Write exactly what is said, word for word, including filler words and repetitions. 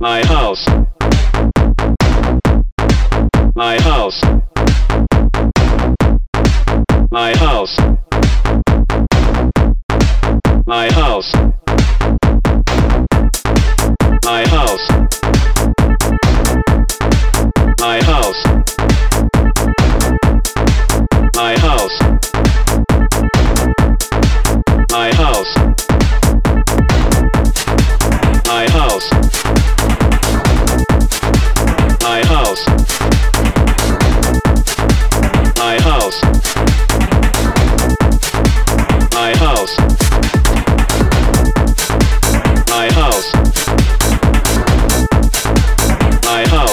My house. My house. My house. My house. My house. My house. My house. My house. My house. My house. My house. My house. My house. My house.